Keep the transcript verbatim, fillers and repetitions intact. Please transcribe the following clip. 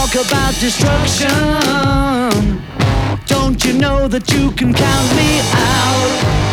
talk about destruction. Don't you know that you can count me out?